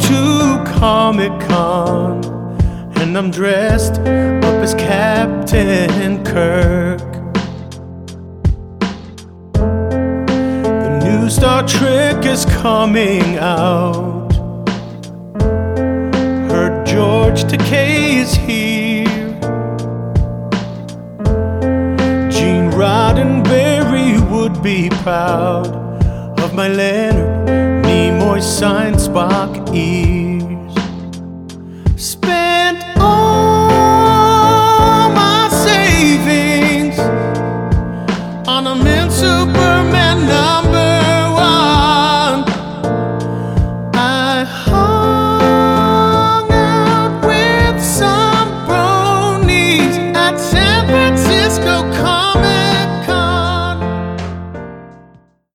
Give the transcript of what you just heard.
to Comic-Con, and I'm dressed up as Captain Kirk. The new Star Trek is coming out. Heard George Takei is here. Gene Roddenberry would be proud of my Leonard Nimoy Science Spock E.